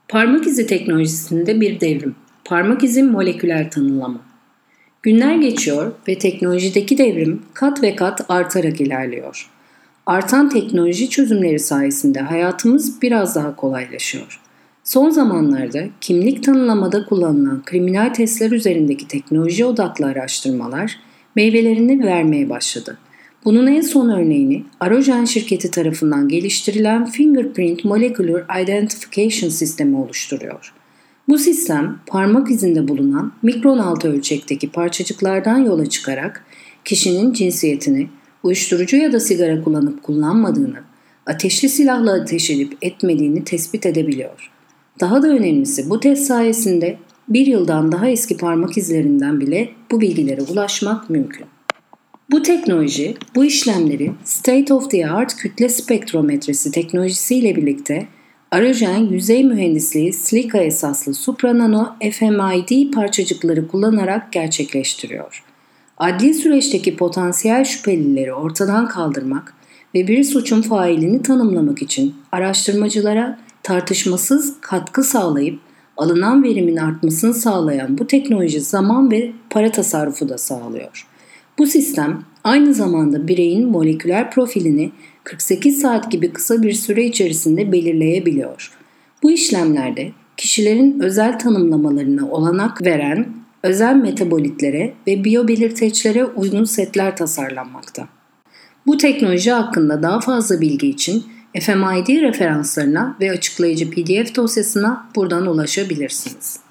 Parmak izi teknolojisinde bir devrim. Parmak izi moleküler tanımlama. Günler geçiyor ve teknolojideki devrim kat ve kat artarak ilerliyor. Artan teknoloji çözümleri sayesinde hayatımız biraz daha kolaylaşıyor. Son zamanlarda kimlik tanımlamada kullanılan kriminal testler üzerindeki teknoloji odaklı araştırmalar meyvelerini vermeye başladı. Bunun en son örneğini Arogen şirketi tarafından geliştirilen Fingerprint Molecular Identification sistemi oluşturuyor. Bu sistem parmak izinde bulunan mikron altı ölçekteki parçacıklardan yola çıkarak kişinin cinsiyetini, uyuşturucu ya da sigara kullanıp kullanmadığını, ateşli silahla ateş edip etmediğini tespit edebiliyor. Daha da önemlisi bu test sayesinde bir yıldan daha eski parmak izlerinden bile bu bilgilere ulaşmak mümkün. Bu teknoloji, bu işlemleri State of the Art kütle spektrometresi teknolojisiyle birlikte Arogen yüzey mühendisliği silika esaslı supranano FMID parçacıkları kullanarak gerçekleştiriyor. Adli süreçteki potansiyel şüphelileri ortadan kaldırmak ve bir suçun failini tanımlamak için araştırmacılara tartışmasız katkı sağlayıp alınan verimin artmasını sağlayan bu teknoloji zaman ve para tasarrufu da sağlıyor. Bu sistem aynı zamanda bireyin moleküler profilini 48 saat gibi kısa bir süre içerisinde belirleyebiliyor. Bu işlemlerde kişilerin özel tanımlamalarına olanak veren özel metabolitlere ve biyobelirteçlere uygun setler tasarlanmakta. Bu teknoloji hakkında daha fazla bilgi için FMID referanslarına ve açıklayıcı PDF dosyasına buradan ulaşabilirsiniz.